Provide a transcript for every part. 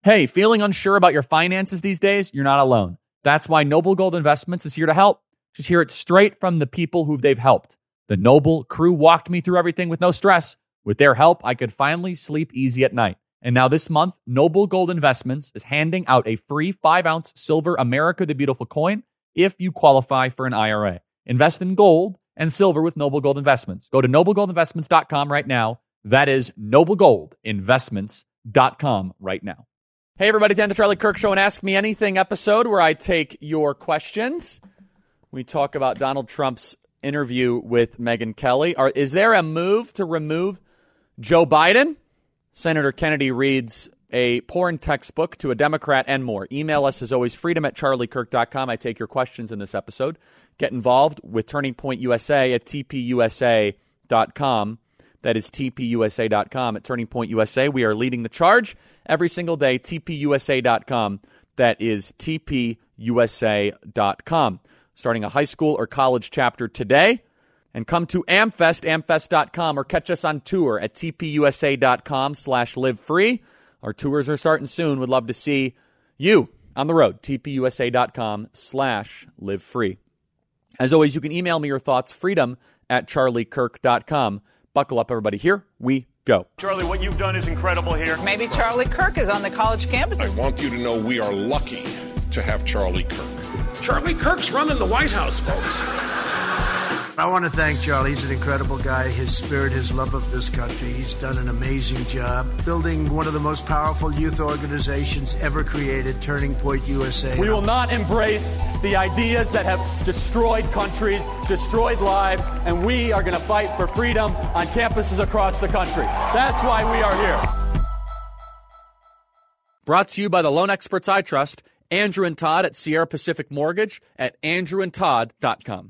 Hey, feeling unsure about your finances these days? You're not alone. That's why Noble Gold Investments is here to help. Just hear it straight from the people who they've helped. The Noble crew walked me through everything with no stress. With their help, I could finally sleep easy at night. And now this month, Noble Gold Investments is handing out a free 5-ounce silver America the Beautiful coin if you qualify for an IRA. Invest in gold and silver with Noble Gold Investments. Go to noblegoldinvestments.com right now. That is noblegoldinvestments.com right now. Hey, everybody, Dan the Charlie Kirk Show and Ask Me Anything episode where I take your questions. We talk about Donald Trump's interview with Megyn Kelly. Is there a move to remove Joe Biden? Senator Kennedy reads a porn textbook to a Democrat and more. Email us as always, freedom@charliekirk.com. I take your questions in this episode. Get involved with Turning Point USA at tpusa.com. That is tpusa.com. At Turning Point USA, we are leading the charge every single day. tpusa.com. That is tpusa.com. Starting a high school or college chapter today. And come to AmFest, amfest.com, or catch us on tour at tpusa.com/livefree. Our tours are starting soon. Would love to see you on the road. tpusa.com/livefree. As always, you can email me your thoughts, freedom@charliekirk.com. Buckle up, everybody. Here we go. Charlie, what you've done is incredible here. Maybe Charlie Kirk is on the college campus. I want you to know we are lucky to have Charlie Kirk. Charlie Kirk's running the White House, folks. I want to thank Charlie. He's an incredible guy. His spirit, his love of this country. He's done an amazing job building one of the most powerful youth organizations ever created, Turning Point USA. We will not embrace the ideas that have destroyed countries, destroyed lives, and we are going to fight for freedom on campuses across the country. That's why we are here. Brought to you by the loan experts I trust, Andrew and Todd at Sierra Pacific Mortgage at andrewandtodd.com.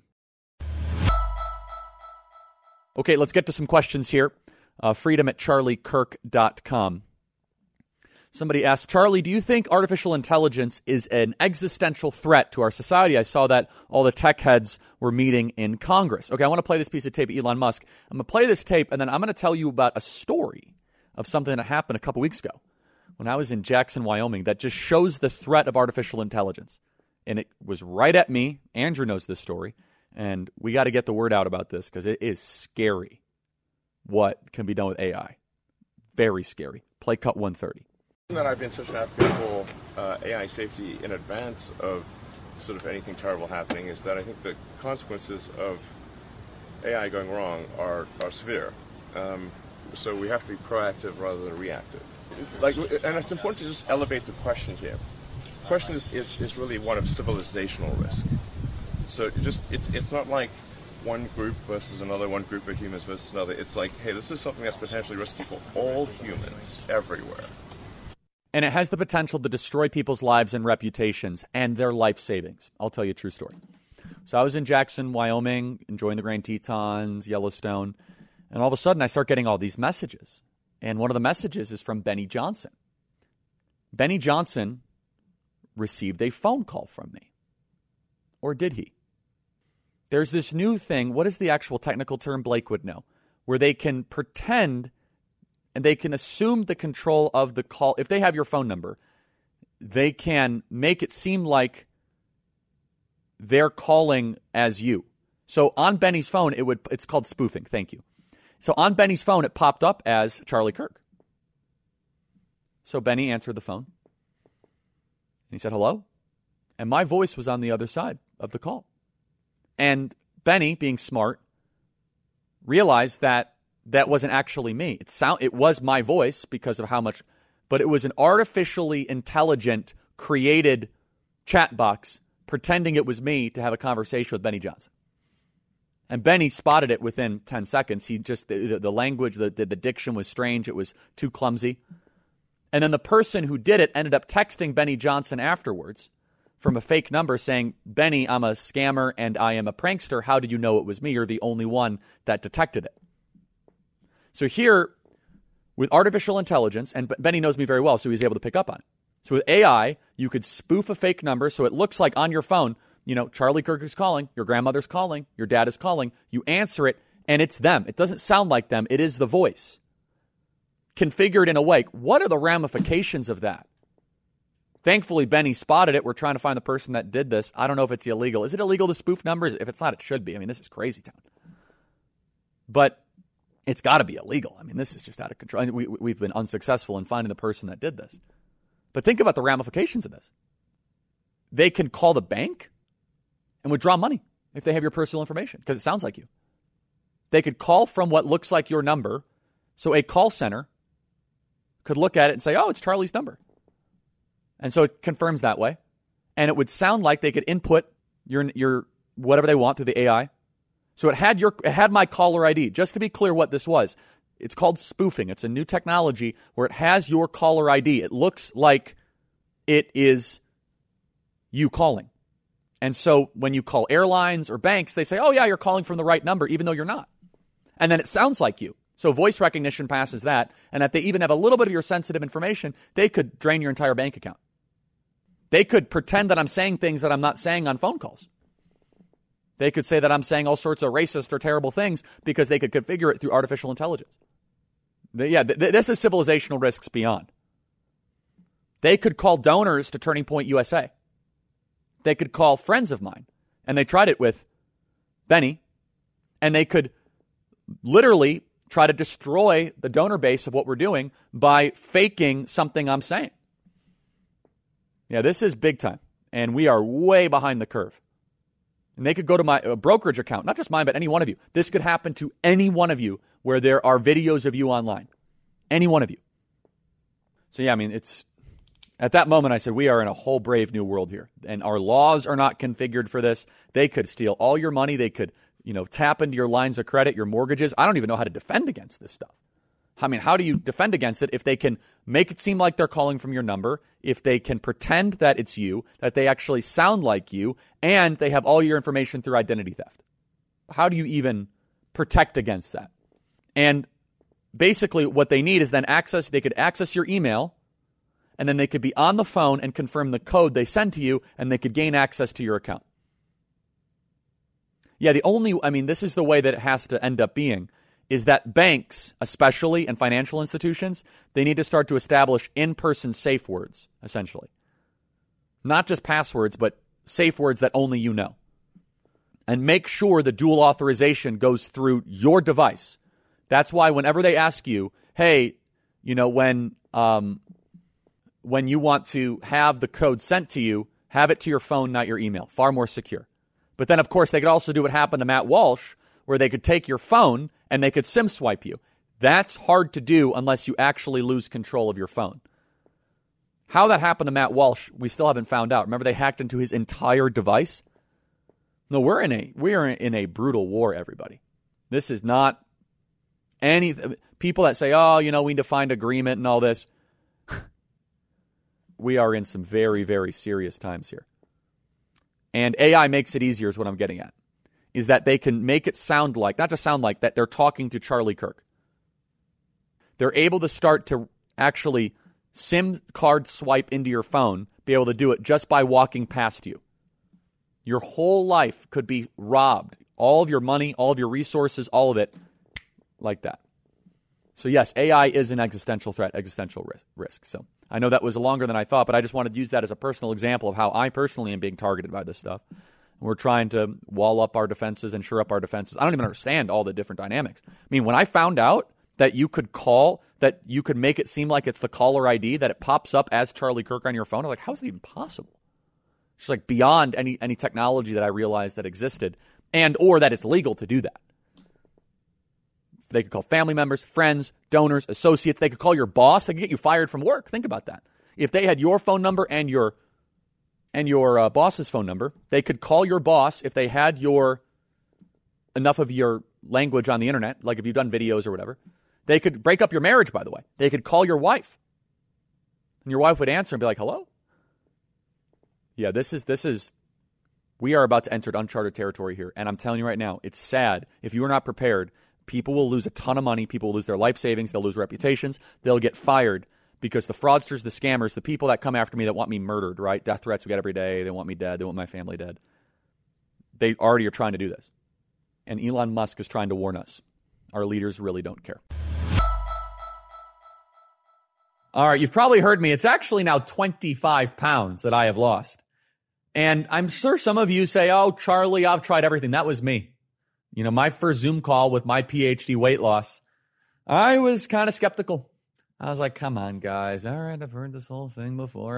Okay, let's get to some questions here. Freedom@charliekirk.com. Somebody asked, Charlie, do you think artificial intelligence is an existential threat to our society? I saw that all the tech heads were meeting in Congress. Okay, I want to play this piece of tape of Elon Musk. I'm going to play this tape, and then I'm going to tell you about a story of something that happened a couple weeks ago when I was in Jackson, Wyoming, that just shows the threat of artificial intelligence. And it was right at me. Andrew knows this story. And we got to get the word out about this because it is scary what can be done with AI. Very scary. Play cut 130. That I've been such an advocate for AI safety in advance of sort of anything terrible happening is that I think the consequences of AI going wrong are severe. So we have to be proactive rather than reactive. And it's important to just elevate the question here. The question is really one of civilizational risk. So it's not like one group versus another, one group of humans versus another. It's like, hey, this is something that's potentially risky for all humans everywhere. And it has the potential to destroy people's lives and reputations and their life savings. I'll tell you a true story. So I was in Jackson, Wyoming, enjoying the Grand Tetons, Yellowstone, and all of a sudden I start getting all these messages. And one of the messages is from Benny Johnson. Benny Johnson received a phone call from me. Or did he? There's this new thing, what is the actual technical term? Blake would know, where they can pretend and they can assume the control of the call. If they have your phone number, they can make it seem like they're calling as you. So on Benny's phone, it's called spoofing. Thank you. So on Benny's phone, it popped up as Charlie Kirk. So Benny answered the phone. And he said, hello? And my voice was on the other side of the call. And Benny, being smart, realized that that wasn't actually me. It was my voice because of how much, but it was an artificially intelligent, created chat box pretending it was me to have a conversation with Benny Johnson. And Benny spotted it within 10 seconds. He just, the language, the diction was strange. It was too clumsy. And then the person who did it ended up texting Benny Johnson afterwards from a fake number saying, Benny, I'm a scammer and I am a prankster. How did you know it was me? You're the only one that detected it. So here, with artificial intelligence, and Benny knows me very well, so he's able to pick up on it. So with AI, you could spoof a fake number so it looks like on your phone, you know, Charlie Kirk is calling, your grandmother's calling, your dad is calling. You answer it, and it's them. It doesn't sound like them. It is the voice. Configured in a way. What are the ramifications of that? Thankfully, Benny spotted it. We're trying to find the person that did this. I don't know if it's illegal. Is it illegal to spoof numbers? If it's not, it should be. I mean, this is crazy town. But it's got to be illegal. I mean, this is just out of control. We've been unsuccessful in finding the person that did this. But think about the ramifications of this. They can call the bank and withdraw money if they have your personal information, because it sounds like you. They could call from what looks like your number. So a call center could look at it and say, oh, it's Charlie's number. And so it confirms that way. And it would sound like they could input your whatever they want through the AI. So it had my caller ID. Just to be clear what this was, it's called spoofing. It's a new technology where it has your caller ID. It looks like it is you calling. And so when you call airlines or banks, they say, oh, yeah, you're calling from the right number, even though you're not. And then it sounds like you. So voice recognition passes that. And if they even have a little bit of your sensitive information, they could drain your entire bank account. They could pretend that I'm saying things that I'm not saying on phone calls. They could say that I'm saying all sorts of racist or terrible things because they could configure it through artificial intelligence. This is civilizational risks beyond. They could call donors to Turning Point USA. They could call friends of mine. And they tried it with Benny. And they could literally try to destroy the donor base of what we're doing by faking something I'm saying. Yeah, this is big time. And we are way behind the curve. And they could go to my brokerage account, not just mine, but any one of you. This could happen to any one of you where there are videos of you online. Any one of you. So, yeah, I mean, it's at that moment I said, we are in a whole brave new world here. And our laws are not configured for this. They could steal all your money. They could, tap into your lines of credit, your mortgages. I don't even know how to defend against this stuff. I mean, how do you defend against it if they can make it seem like they're calling from your number, if they can pretend that it's you, that they actually sound like you, and they have all your information through identity theft? How do you even protect against that? And basically what they need is then they could access your email, and then they could be on the phone and confirm the code they send to you, and they could gain access to your account. Yeah, this is the way that it has to end up being, is that banks, especially, and financial institutions, they need to start to establish in-person safe words, essentially. Not just passwords, but safe words that only you know. And make sure the dual authorization goes through your device. That's why whenever they ask you, hey, when you want to have the code sent to you, have it to your phone, not your email. Far more secure. But then, of course, they could also do what happened to Matt Walsh, where they could take your phone and they could SIM swipe you. That's hard to do unless you actually lose control of your phone. How that happened to Matt Walsh, we still haven't found out. Remember, they hacked into his entire device? No, we're in a brutal war, everybody. This is not any people that say, oh, we need to find agreement and all this. We are in some very, very serious times here. And AI makes it easier is what I'm getting at. Is that they can make it sound like, not just sound like, that they're talking to Charlie Kirk. They're able to start to actually SIM card swipe into your phone, be able to do it just by walking past you. Your whole life could be robbed. All of your money, all of your resources, all of it, like that. So yes, AI is an existential threat, existential risk. So I know that was longer than I thought, but I just wanted to use that as a personal example of how I personally am being targeted by this stuff. We're trying to wall up our defenses and shore up our defenses. I don't even understand all the different dynamics. I mean, when I found out that you could call, that you could make it seem like it's the caller ID, that it pops up as Charlie Kirk on your phone, I was like, how is it even possible? It's like beyond any technology that I realized that existed, and or that it's legal to do that. They could call family members, friends, donors, associates. They could call your boss. They could get you fired from work. Think about that. If they had your phone number and your boss's phone number, they could call your boss if they had enough of your language on the internet, like if you've done videos or whatever. They could break up your marriage, by the way. They could call your wife. And your wife would answer and be like, hello? Yeah, this is, we are about to enter uncharted territory here. And I'm telling you right now, it's sad. If you are not prepared, people will lose a ton of money. People will lose their life savings. They'll lose reputations. They'll get fired because the fraudsters, the scammers, the people that come after me that want me murdered, right? Death threats we get every day. They want me dead. They want my family dead. They already are trying to do this. And Elon Musk is trying to warn us. Our leaders really don't care. All right, you've probably heard me. It's actually now 25 pounds that I have lost. And I'm sure some of you say, oh, Charlie, I've tried everything. That was me. You know, my first Zoom call with my PhD weight loss, I was kind of skeptical. I was like, come on, guys. All right, I've heard this whole thing before.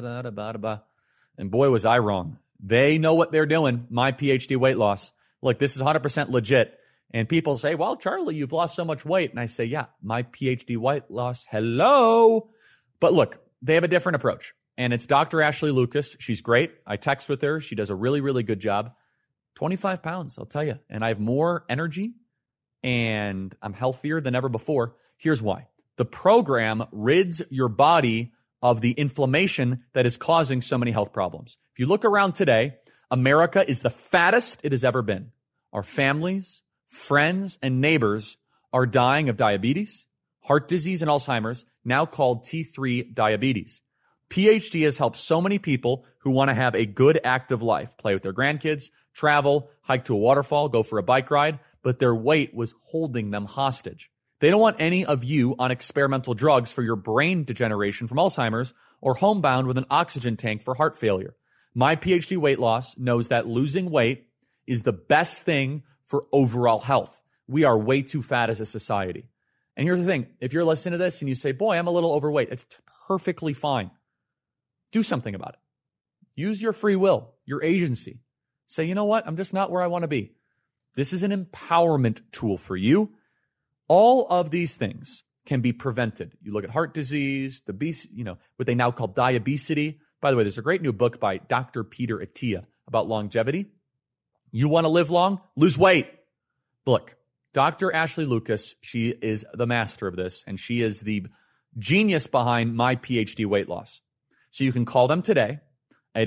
And boy, was I wrong. They know what they're doing, my PhD weight loss. Look, this is 100% legit. And people say, well, Charlie, you've lost so much weight. And I say, yeah, my PhD weight loss. Hello. But look, they have a different approach. And it's Dr. Ashley Lucas. She's great. I text with her. She does a really, really good job. 25 pounds, I'll tell you. And I have more energy and I'm healthier than ever before. Here's why. The program rids your body of the inflammation that is causing so many health problems. If you look around today, America is the fattest it has ever been. Our families, friends, and neighbors are dying of diabetes, heart disease, and Alzheimer's, now called T3 diabetes. PhD has helped so many people who want to have a good, active life, play with their grandkids, travel, hike to a waterfall, go for a bike ride, but their weight was holding them hostage. They don't want any of you on experimental drugs for your brain degeneration from Alzheimer's or homebound with an oxygen tank for heart failure. My PhD weight loss knows that losing weight is the best thing for overall health. We are way too fat as a society. And here's the thing. If you're listening to this and you say, boy, I'm a little overweight, it's perfectly fine. Do something about it. Use your free will, your agency. Say, you know what? I'm just not where I want to be. This is an empowerment tool for you. All of these things can be prevented. You look at heart disease, what they now call diabesity. By the way, there's a great new book by Dr. Peter Attia about longevity. You want to live long? Lose weight. Look, Dr. Ashley Lucas, she is the master of this, and she is the genius behind my PhD weight loss. So you can call them today at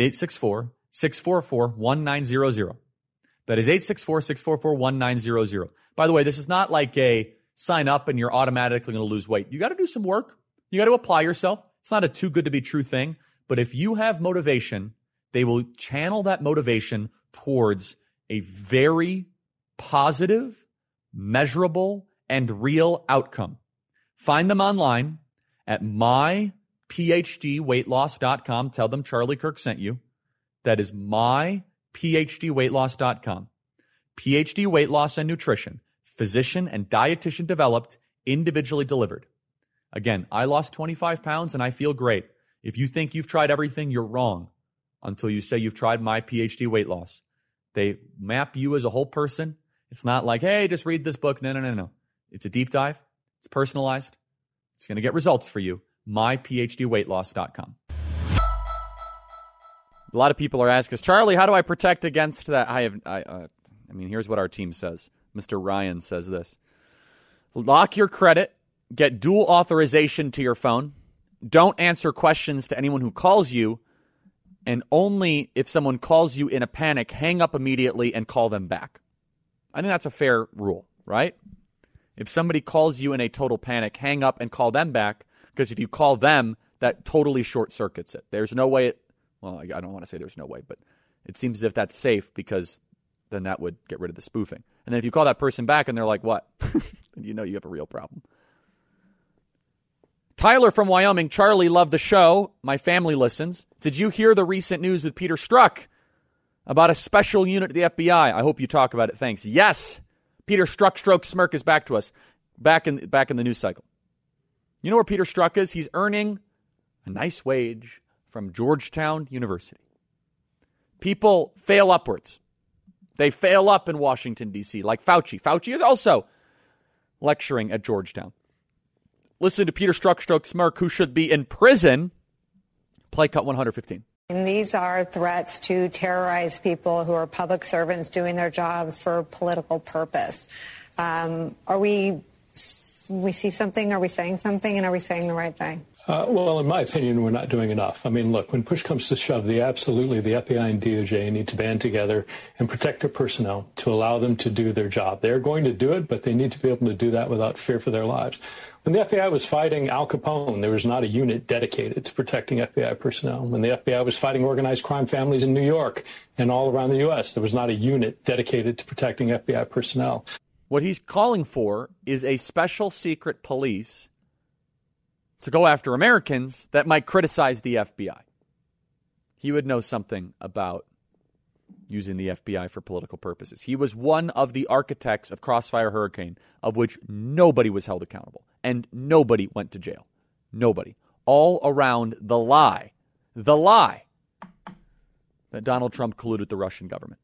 864-644-1900. That is 864-644-1900. By the way, this is not like a sign up and you're automatically going to lose weight. You got to do some work. You got to apply yourself. It's not a too good to be true thing. But if you have motivation, they will channel that motivation towards a very positive, measurable, and real outcome. Find them online at myphdweightloss.com. Tell them Charlie Kirk sent you. That is myphdweightloss.com. PhD weight loss and nutrition, physician and dietitian developed, individually delivered. Again, I lost 25 pounds and I feel great. If you think you've tried everything, you're wrong until you say you've tried my PhD weight loss. They map you as a whole person. It's not like, hey, just read this book. No. It's a deep dive. It's personalized. It's going to get results for you. myphdweightloss.com. A lot of people are asking us, Charlie, how do I protect against that? Here's what our team says. Mr. Ryan says this. Lock your credit. Get dual authorization to your phone. Don't answer questions to anyone who calls you. And only if someone calls you in a panic, hang up immediately and call them back. I think that's a fair rule, right? If somebody calls you in a total panic, hang up and call them back, because if you call them, that totally short circuits it. There's no way I don't want to say there's no way, but it seems as if that's safe, because then that would get rid of the spoofing. And then if you call that person back and they're like, what? You know you have a real problem. Tyler from Wyoming, Charlie, love the show. My family listens. Did you hear the recent news with Peter Strzok about a special unit at the FBI? I hope you talk about it. Thanks. Yes. Peter Strzok Smirk is back to us, back in the news cycle. You know where Peter Strzok is? He's earning a nice wage from Georgetown University. People fail upwards. They fail up in Washington, D.C., like Fauci. Fauci is also lecturing at Georgetown. Listen to Peter Strzok Smirk, who should be in prison. Play cut 115. And these are threats to terrorize people who are public servants doing their jobs for political purpose. We see something? Are we saying something? And are we saying the right thing? Well, in my opinion, we're not doing enough. I mean, look, when push comes to shove, absolutely the FBI and DOJ need to band together and protect their personnel to allow them to do their job. They're going to do it, but they need to be able to do that without fear for their lives. When the FBI was fighting Al Capone, there was not a unit dedicated to protecting FBI personnel. When the FBI was fighting organized crime families in New York and all around the U.S., there was not a unit dedicated to protecting FBI personnel. What he's calling for is a special secret police to go after Americans that might criticize the FBI. He would know something about using the FBI for political purposes. He was one of the architects of Crossfire Hurricane, of which nobody was held accountable and nobody went to jail. Nobody. All around the lie that Donald Trump colluded with the Russian government.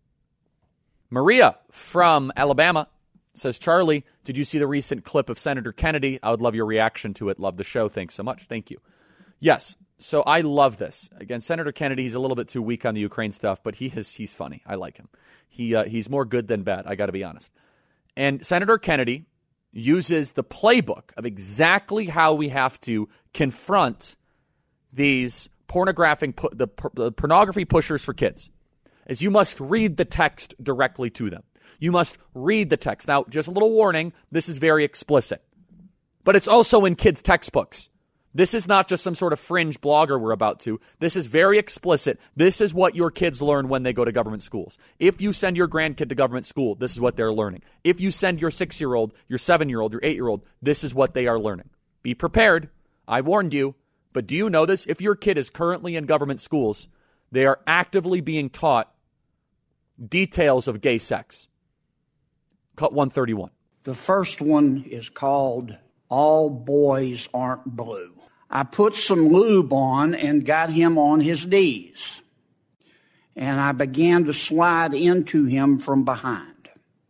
Maria from Alabama says, Charlie, did you see the recent clip of Senator Kennedy? I would love your reaction to it. Love the show. Thanks so much. Thank you. Yes. So I love this. Again, Senator Kennedy, he's a little bit too weak on the Ukraine stuff, but he's funny. I like him. He's more good than bad, I got to be honest. And Senator Kennedy uses the playbook of exactly how we have to confront these pornography pushers for kids. As you must read the text directly to them. You must read the text. Now, just a little warning, this is very explicit. But it's also in kids' textbooks. This is not just some sort of fringe blogger we're about to. This is very explicit. This is what your kids learn when they go to government schools. If you send your grandkid to government school, this is what they're learning. If you send your 6-year-old, your 7-year-old, your 8-year-old, this is what they are learning. Be prepared. I warned you. But do you know this? If your kid is currently in government schools, they are actively being taught details of gay sex. Cut 131. The first one is called All Boys Aren't Blue. I put some lube on and got him on his knees, and I began to slide into him from behind.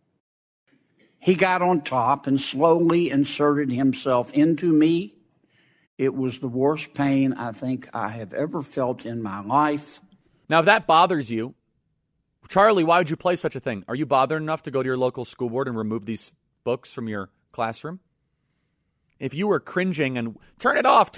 He got on top and slowly inserted himself into me. It was the worst pain I think I have ever felt in my life. Now, if that bothers you, Charlie, why would you play such a thing? Are you bothered enough to go to your local school board and remove these books from your classroom? If you were cringing and turn it off,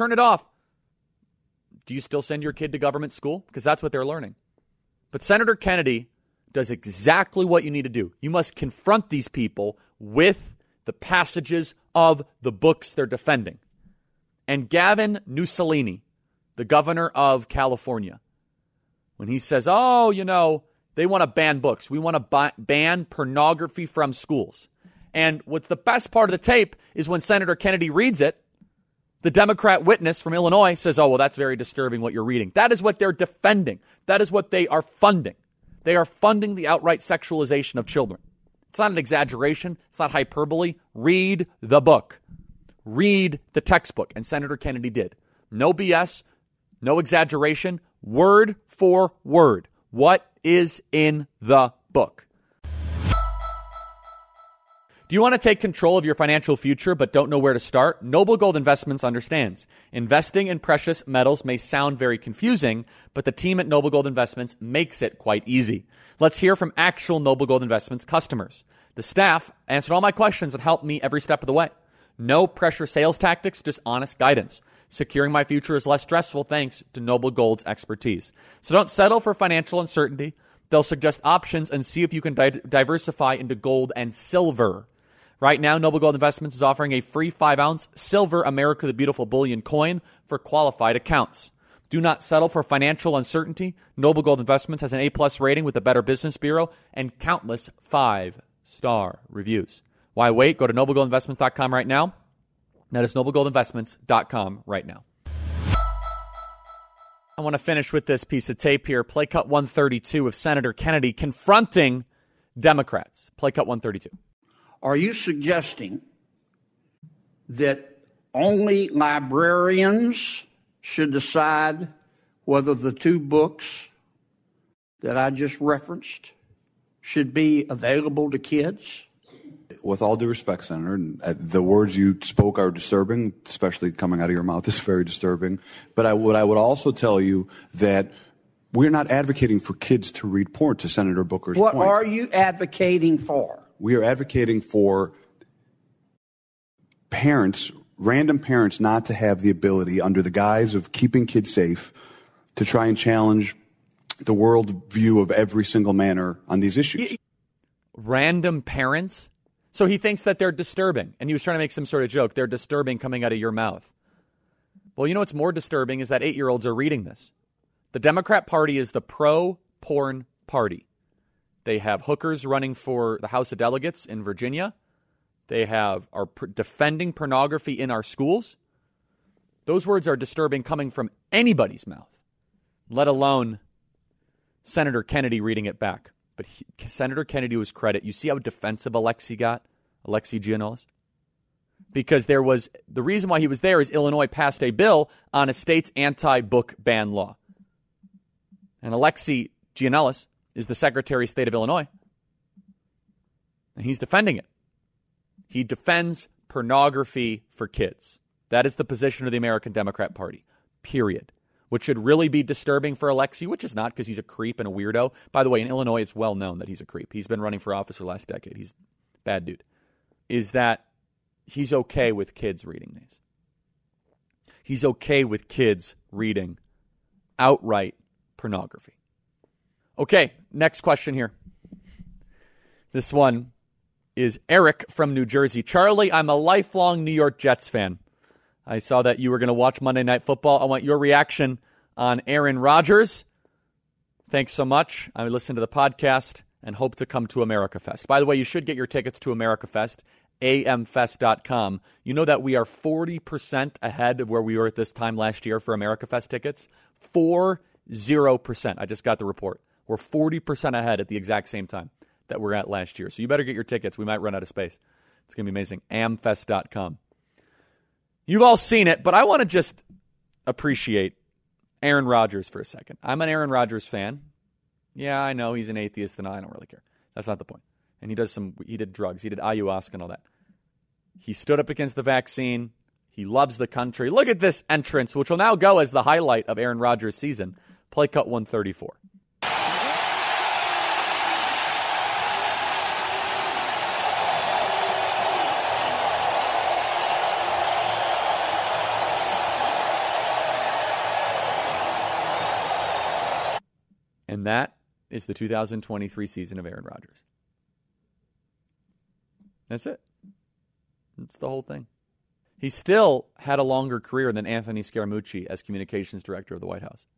do you still send your kid to government school? Because that's what they're learning. But Senator Kennedy does exactly what you need to do. You must confront these people with the passages of the books they're defending. And Gavin Mussolini, the governor of California, when he says, they want to ban books. We want to ban pornography from schools. And what's the best part of the tape is when Senator Kennedy reads it, the Democrat witness from Illinois says, that's very disturbing what you're reading. That is what they're defending. That is what they are funding. They are funding the outright sexualization of children. It's not an exaggeration. It's not hyperbole. Read the book. Read the textbook. And Senator Kennedy did. No BS, no exaggeration, word for word. What is in the book? Do you want to take control of your financial future but don't know where to start? Noble Gold Investments understands. Investing in precious metals may sound very confusing, but the team at Noble Gold Investments makes it quite easy. Let's hear from actual Noble Gold Investments customers. The staff answered all my questions and helped me every step of the way. No pressure sales tactics, just honest guidance. Securing my future is less stressful thanks to Noble Gold's expertise. So don't settle for financial uncertainty. They'll suggest options and see if you can diversify into gold and silver. Right now, Noble Gold Investments is offering a free 5-ounce Silver America the Beautiful bullion coin for qualified accounts. Do not settle for financial uncertainty. Noble Gold Investments has an A+ rating with the Better Business Bureau and countless 5-star reviews. Why wait? Go to noblegoldinvestments.com right now. That is noblegoldinvestments.com right now. I want to finish with this piece of tape here. Play cut 132 of Senator Kennedy confronting Democrats. Play cut 132. Are you suggesting that only librarians should decide whether the two books that I just referenced should be available to kids? With all due respect, Senator, the words you spoke are disturbing, especially coming out of your mouth is very disturbing. But what I would also tell you that we're not advocating for kids to read porn, to Senator Booker's point. What are you advocating for? We are advocating for parents, random parents, not to have the ability, under the guise of keeping kids safe, to try and challenge the world view of every single manner on these issues. Random parents? So he thinks that they're disturbing, and he was trying to make some sort of joke. They're disturbing coming out of your mouth. Well, you know what's more disturbing is that 8-year-olds are reading this. The Democrat Party is the pro-porn party. They have hookers running for the House of Delegates in Virginia. They are defending pornography in our schools. Those words are disturbing coming from anybody's mouth, let alone Senator Kennedy reading it back. But Senator Kennedy was credit. You see how defensive Alexei Giannoulis? Because the reason why he was there is Illinois passed a bill on a state's anti-book ban law. And Alexei Giannoulis is the Secretary of State of Illinois. And he's defending it. He defends pornography for kids. That is the position of the American Democrat Party, period. Which should really be disturbing for Alexei, which is not, because he's a creep and a weirdo. By the way, in Illinois, it's well known that he's a creep. He's been running for office for the last decade. He's a bad dude. Is that he's okay with kids reading these. He's okay with kids reading outright pornography. Okay, next question here. This one is Eric from New Jersey. Charlie, I'm a lifelong New York Jets fan. I saw that you were going to watch Monday Night Football. I want your reaction on Aaron Rodgers. Thanks so much. I listened to the podcast and hope to come to America Fest. By the way, you should get your tickets to America Fest, amfest.com. You know that we are 40% ahead of where we were at this time last year for America Fest tickets? 40%. I just got the report. We're 40% ahead at the exact same time that we're at last year. So you better get your tickets. We might run out of space. It's going to be amazing. amfest.com. You've all seen it, but I want to just appreciate Aaron Rodgers for a second. I'm an Aaron Rodgers fan. Yeah, I know he's an atheist, and I don't really care. That's not the point. And he did drugs. He did ayahuasca and all that. He stood up against the vaccine. He loves the country. Look at this entrance, which will now go as the highlight of Aaron Rodgers' season. Play cut 134. And that is the 2023 season of Aaron Rodgers. That's it. That's the whole thing. He still had a longer career than Anthony Scaramucci as communications director of the White House.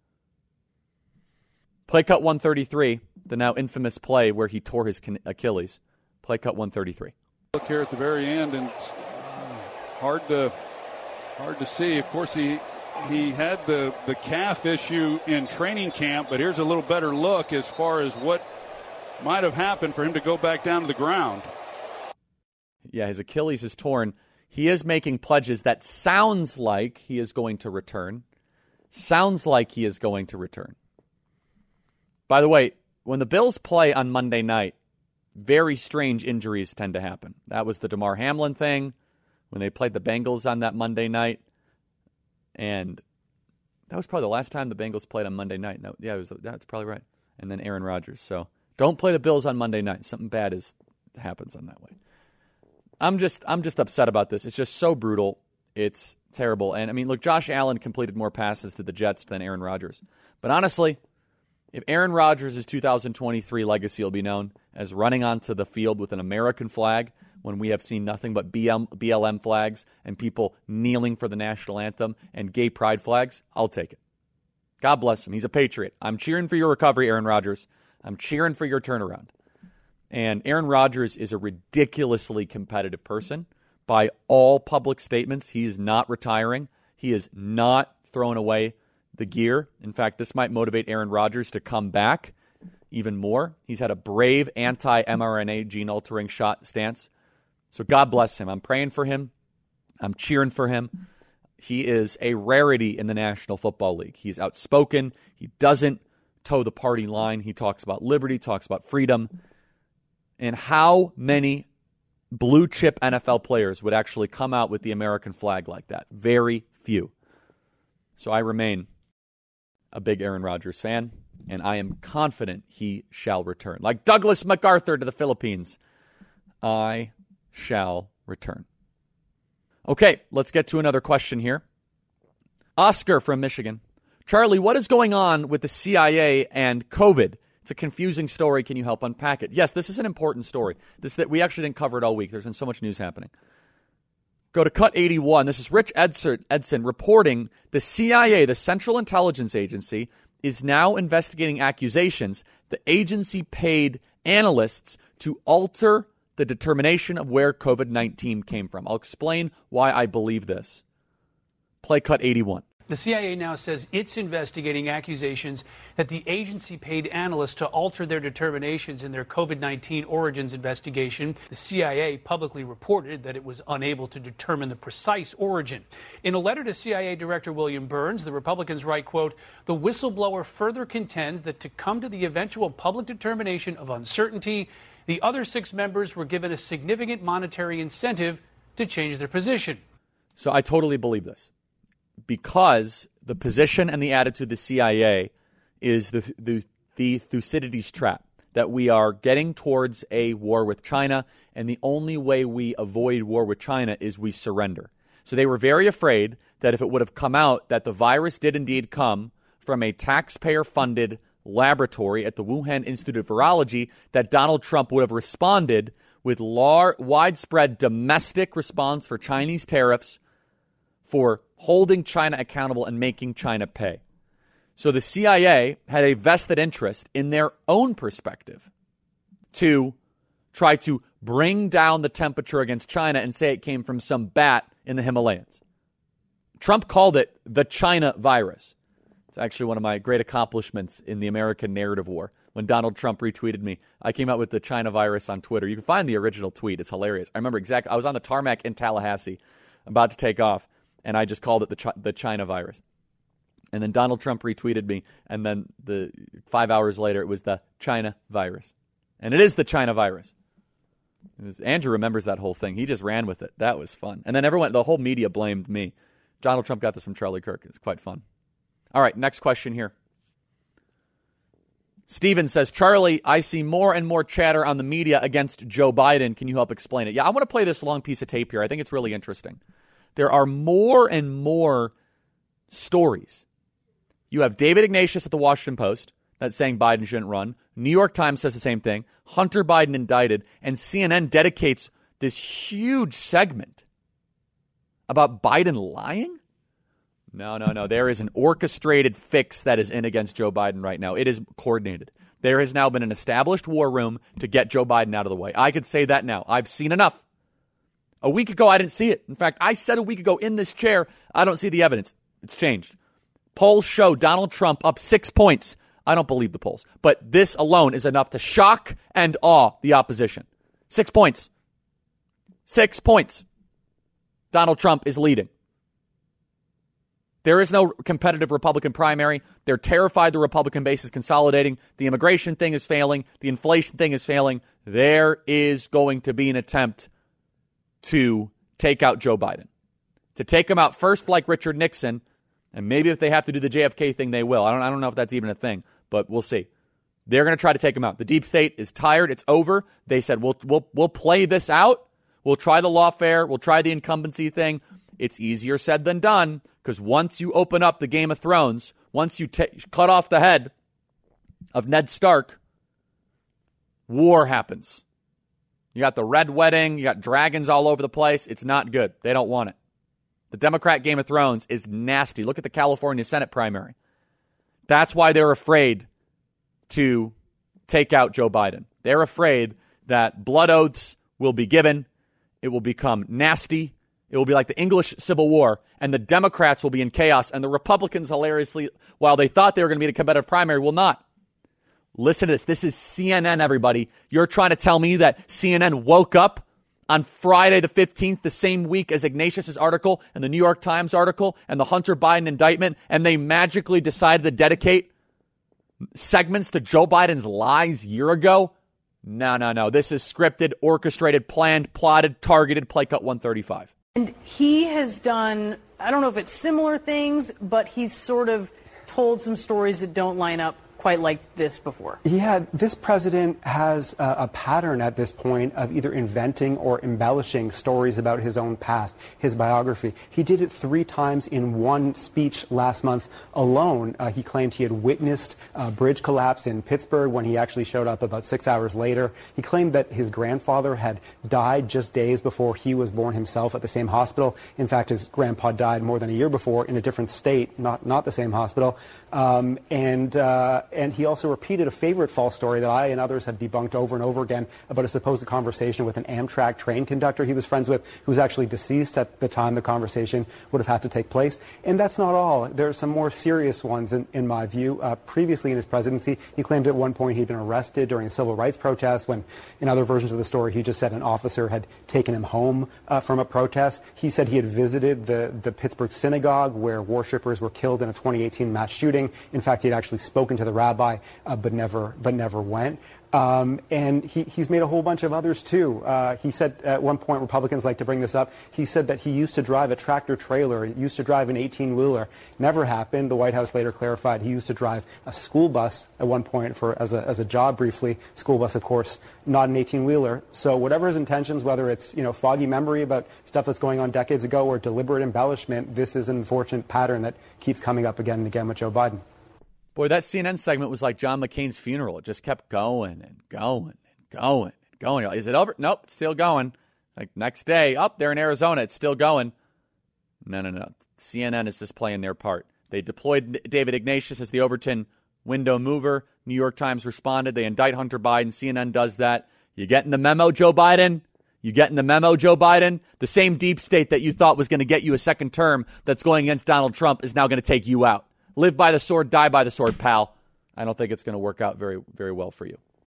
Play cut 133, the now infamous play where he tore his Achilles. Play cut 133. Look here at the very end, and it's hard to see. Of course, he had the calf issue in training camp, but here's a little better look as far as what might have happened for him to go back down to the ground. Yeah, his Achilles is torn. He is making pledges that sounds like he is going to return. Sounds like he is going to return. By the way, when the Bills play on Monday night, very strange injuries tend to happen. That was the Damar Hamlin thing when they played the Bengals on that Monday night. And that was probably the last time the Bengals played on Monday night. No, yeah, that's probably right. And then Aaron Rodgers. So don't play the Bills on Monday night. Something bad happens on that way. I'm just upset about this. It's just so brutal. It's terrible. And I mean, look, Josh Allen completed more passes to the Jets than Aaron Rodgers. But honestly, if Aaron Rodgers' 2023 legacy will be known as running onto the field with an American flag when we have seen nothing but BLM flags and people kneeling for the national anthem and gay pride flags, I'll take it. God bless him. He's a patriot. I'm cheering for your recovery, Aaron Rodgers. I'm cheering for your turnaround. And Aaron Rodgers is a ridiculously competitive person. By all public statements, he is not retiring. He is not throwing away the gear. In fact, this might motivate Aaron Rodgers to come back even more. He's had a brave anti-mRNA gene-altering shot stance. So God bless him. I'm praying for him. I'm cheering for him. He is a rarity in the National Football League. He's outspoken. He doesn't toe the party line. He talks about liberty, talks about freedom. And how many blue chip NFL players would actually come out with the American flag like that? Very few. So I remain a big Aaron Rodgers fan, and I am confident he shall return. Like Douglas MacArthur to the Philippines, I shall return. Okay, let's get to another question here. Oscar from Michigan. Charlie, what is going on with the CIA and COVID? It's a confusing story. Can you help unpack it? Yes, this is an important story. We actually didn't cover it all week. There's been so much news happening. Go to Cut 81. This is Rich Edson reporting the CIA, the Central Intelligence Agency, is now investigating accusations the agency paid analysts to alter the determination of where COVID-19 came from. I'll explain why I believe this. Play cut 81. The CIA now says it's investigating accusations that the agency paid analysts to alter their determinations in their COVID-19 origins investigation. The CIA publicly reported that it was unable to determine the precise origin. In a letter to CIA Director William Burns, the Republicans write, quote, "The whistleblower further contends that to come to the eventual public determination of uncertainty, the other 6 members were given a significant monetary incentive to change their position." So I totally believe this. Because the position and the attitude of the CIA is the Thucydides trap, that we are getting towards a war with China, and the only way we avoid war with China is we surrender. So they were very afraid that if it would have come out that the virus did indeed come from a taxpayer-funded laboratory at the Wuhan Institute of Virology, that Donald Trump would have responded with widespread domestic response for Chinese tariffs, for holding China accountable and making China pay. So the CIA had a vested interest in their own perspective to try to bring down the temperature against China and say it came from some bat in the Himalayas. Trump called it the China virus. It's actually one of my great accomplishments in the American narrative war. When Donald Trump retweeted me, I came out with the China virus on Twitter. You can find the original tweet. It's hilarious. I remember exactly. I was on the tarmac in Tallahassee about to take off, and I just called it the China virus. And then Donald Trump retweeted me, and then 5 hours later, it was the China virus. And it is the China virus. Andrew remembers that whole thing. He just ran with it. That was fun. And then the whole media blamed me. Donald Trump got this from Charlie Kirk. It's quite fun. All right, next question here. Steven says, Charlie, I see more and more chatter on the media against Joe Biden. Can you help explain it? Yeah, I want to play this long piece of tape here. I think it's really interesting. There are more and more stories. You have David Ignatius at the Washington Post that's saying Biden shouldn't run. New York Times says the same thing. Hunter Biden indicted. And CNN dedicates this huge segment about Biden lying? No. There is an orchestrated fix that is in against Joe Biden right now. It is coordinated. There has now been an established war room to get Joe Biden out of the way. I could say that now. I've seen enough. A week ago, I didn't see it. In fact, I said a week ago in this chair, I don't see the evidence. It's changed. Polls show Donald Trump up 6 points. I don't believe the polls. But this alone is enough to shock and awe the opposition. 6 points. 6 points. Donald Trump is leading. There is no competitive Republican primary. They're terrified the Republican base is consolidating. The immigration thing is failing. The inflation thing is failing. There is going to be an attempt to take out Joe Biden. To take him out first like Richard Nixon, and maybe if they have to do the JFK thing, they will. I don't know if that's even a thing, but we'll see. They're going to try to take him out. The deep state is tired. It's over. They said, we'll play this out. We'll try the lawfare. We'll try the incumbency thing. It's easier said than done, because once you open up the Game of Thrones, once you cut off the head of Ned Stark, war happens. You got the Red Wedding. You got dragons all over the place. It's not good. They don't want it. The Democrat Game of Thrones is nasty. Look at the California Senate primary. That's why they're afraid to take out Joe Biden. They're afraid that blood oaths will be given. It will become nasty. It will be like the English Civil War, and the Democrats will be in chaos, and the Republicans, hilariously, while they thought they were going to be in a competitive primary, will not. Listen to this. This is CNN, everybody. You're trying to tell me that CNN woke up on Friday the 15th, the same week as Ignatius' article and the New York Times article and the Hunter Biden indictment, and they magically decided to dedicate segments to Joe Biden's lies a year ago? No. This is scripted, orchestrated, planned, plotted, targeted, play cut 135. And he has done, I don't know if it's similar things, but he's sort of told some stories that don't line up quite like this before. This president has a pattern at this point of either inventing or embellishing stories about his own past, his biography. He did it 3 times in one speech last month alone. He claimed he had witnessed a bridge collapse in Pittsburgh when he actually showed up about 6 hours later. He claimed that his grandfather had died just days before he was born himself at the same hospital. In fact, his grandpa died more than a year before in a different state, not the same hospital. And he also repeated a favorite false story that I and others have debunked over and over again about a supposed conversation with an Amtrak train conductor he was friends with, who was actually deceased at the time the conversation would have had to take place. And that's not all. There are some more serious ones, in my view. Previously in his presidency, he claimed at one point he'd been arrested during a civil rights protest, when in other versions of the story he just said an officer had taken him home from a protest. He said he had visited the Pittsburgh synagogue where worshippers were killed in a 2018 mass shooting. In fact, he had actually spoken to the rabbi, but never went. And he's made a whole bunch of others, too. He said at one point, Republicans like to bring this up, he said that he used to drive a tractor trailer, he used to drive an 18-wheeler. Never happened. The White House later clarified he used to drive a school bus at one point as a job briefly. School bus, of course, not an 18-wheeler. So whatever his intentions, whether it's foggy memory about stuff that's going on decades ago or deliberate embellishment, this is an unfortunate pattern that keeps coming up again and again with Joe Biden. Boy, that CNN segment was like John McCain's funeral. It just kept going and going and going and going. Is it over? Nope, it's still going. Like next day, they're in Arizona. It's still going. No. CNN is just playing their part. They deployed David Ignatius as the Overton window mover. New York Times responded. They indict Hunter Biden. CNN does that. You getting the memo, Joe Biden? You getting the memo, Joe Biden? The same deep state that you thought was going to get you a second term that's going against Donald Trump is now going to take you out. Live by the sword, die by the sword, pal. I don't think it's going to work out very, very well for you.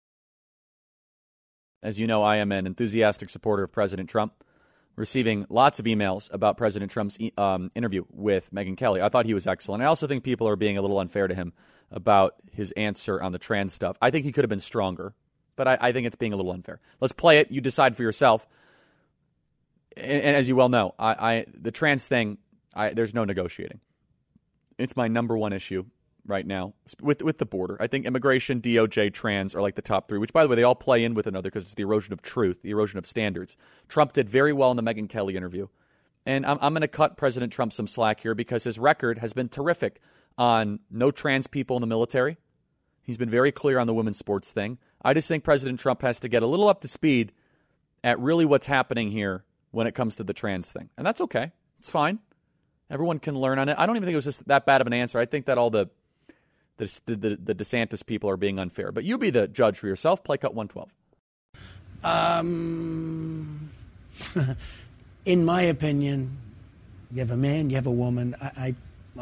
As you know, I am an enthusiastic supporter of President Trump, receiving lots of emails about President Trump's interview with Megyn Kelly. I thought he was excellent. I also think people are being a little unfair to him about his answer on the trans stuff. I think he could have been stronger, but I think it's being a little unfair. Let's play it. You decide for yourself. And as you well know, the trans thing, there's no negotiating. It's my number one issue right now with the border. I think immigration, DOJ, trans are like the top three, which, by the way, they all play in with another because it's the erosion of truth, the erosion of standards. Trump did very well in the Megyn Kelly interview. And I'm going to cut President Trump some slack here because his record has been terrific on no trans people in the military. He's been very clear on the women's sports thing. I just think President Trump has to get a little up to speed at really what's happening here when it comes to the trans thing. And that's okay. It's fine. Everyone can learn on it. I don't even think it was just that bad of an answer. I think that all the DeSantis people are being unfair. But you be the judge for yourself. Play cut 112. In my opinion, you have a man, you have a woman. I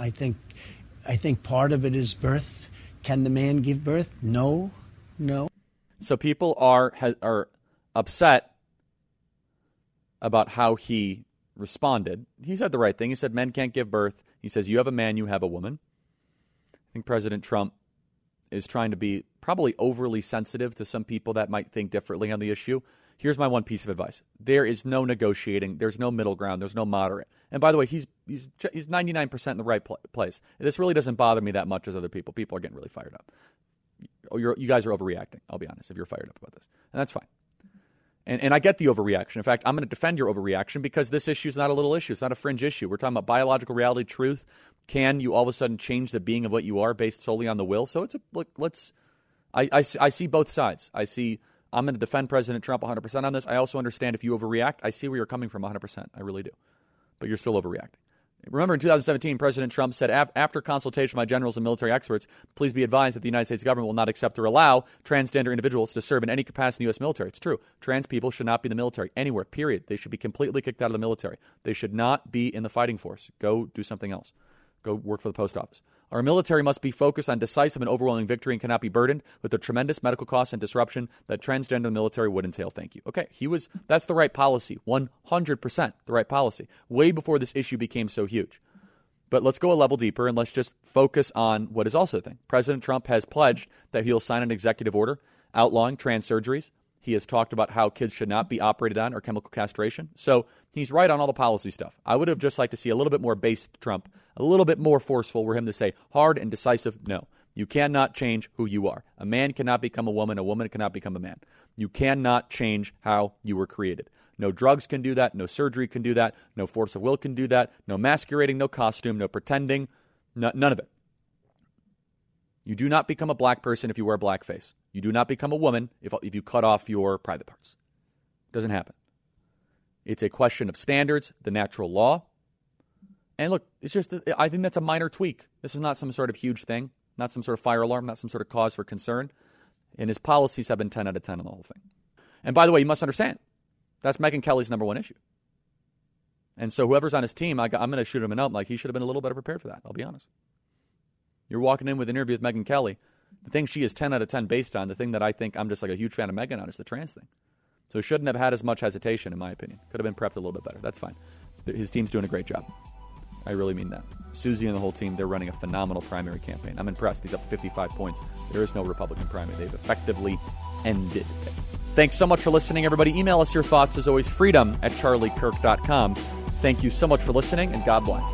think part of it is birth. Can the man give birth? No. So people are upset about how he responded. He said the right thing. He said men can't give birth. He says you have a man, you have a woman. I think President Trump is trying to be probably overly sensitive to some people that might think differently on the issue. Here's my one piece of advice. There is no negotiating. There's no middle ground. There's no moderate. And by the way, he's 99% in the right place. This really doesn't bother me that much as other people. People are getting really fired up. You guys are overreacting, I'll be honest, if you're fired up about this. And that's fine. And I get the overreaction. In fact, I'm going to defend your overreaction because this issue is not a little issue. It's not a fringe issue. We're talking about biological reality, truth. Can you all of a sudden change the being of what you are based solely on the will? So I see both sides. I'm going to defend President Trump 100% on this. I also understand if you overreact, I see where you're coming from 100%. I really do. But you're still overreacting. Remember, in 2017, President Trump said, after consultation by generals and military experts, please be advised that the United States government will not accept or allow transgender individuals to serve in any capacity in the U.S. military. It's true. Trans people should not be in the military anywhere, period. They should be completely kicked out of the military. They should not be in the fighting force. Go do something else. Go work for the post office. Our military must be focused on decisive and overwhelming victory and cannot be burdened with the tremendous medical costs and disruption that transgender in the military would entail. Thank you. Okay, that's the right policy. 100% the right policy. Way before this issue became so huge. But let's go a level deeper and let's just focus on what is also the thing. President Trump has pledged that he'll sign an executive order outlawing trans surgeries. He has talked about how kids should not be operated on or chemical castration. So he's right on all the policy stuff. I would have just liked to see a little bit more based Trump, a little bit more forceful for him to say hard and decisive, no. You cannot change who you are. A man cannot become a woman cannot become a man. You cannot change how you were created. No drugs can do that. No surgery can do that. No force of will can do that. No masquerading, no costume, no pretending, none of it. You do not become a black person if you wear blackface. You do not become a woman if you cut off your private parts. It doesn't happen. It's a question of standards, the natural law, And look, it's just, I think that's a minor tweak. This is not some sort of huge thing, not some sort of fire alarm, not some sort of cause for concern. And his policies have been 10 out of 10 on the whole thing. And by the way, you must understand, that's Megyn Kelly's number one issue. And so whoever's on his team, I'm going to shoot him a note like he should have been a little better prepared for that, I'll be honest. You're walking in with an interview with Megyn Kelly. The thing she is 10 out of 10 based on, the thing that I think I'm just like a huge fan of Megyn on is the trans thing. So he shouldn't have had as much hesitation, in my opinion. Could have been prepped a little bit better. That's fine. His team's doing a great job. I really mean that. Susie and the whole team, they're running a phenomenal primary campaign. I'm impressed. He's up 55 points. There is no Republican primary. They've effectively ended it. Thanks so much for listening, everybody. Email us your thoughts, as always, freedom@charliekirk.com. Thank you so much for listening, and God bless.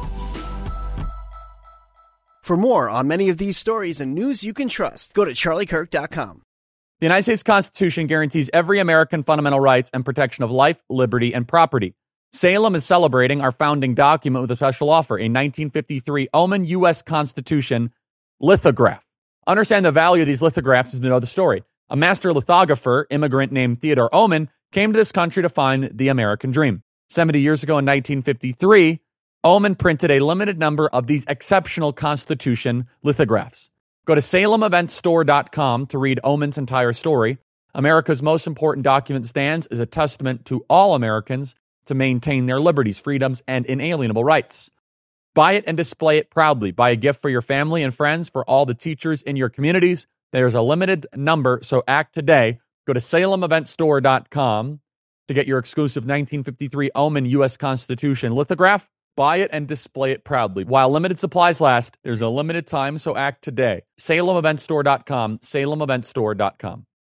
For more on many of these stories and news you can trust, go to charliekirk.com. The United States Constitution guarantees every American fundamental rights and protection of life, liberty, and property. Salem is celebrating our founding document with a special offer, a 1953 Oman U.S. Constitution lithograph. Understand the value of these lithographs is to know the story. A master lithographer, immigrant named Theodore Oman, came to this country to find the American dream. 70 years ago in 1953, Oman printed a limited number of these exceptional Constitution lithographs. Go to SalemEventStore.com to read Oman's entire story. America's most important document stands as a testament to all Americans to maintain their liberties, freedoms, and inalienable rights. Buy it and display it proudly. Buy a gift for your family and friends, for all the teachers in your communities. There's a limited number, so act today. Go to SalemEventStore.com to get your exclusive 1953 Oman U.S. Constitution lithograph. Buy it and display it proudly. While limited supplies last, there's a limited time, so act today. SalemEventStore.com, SalemEventStore.com.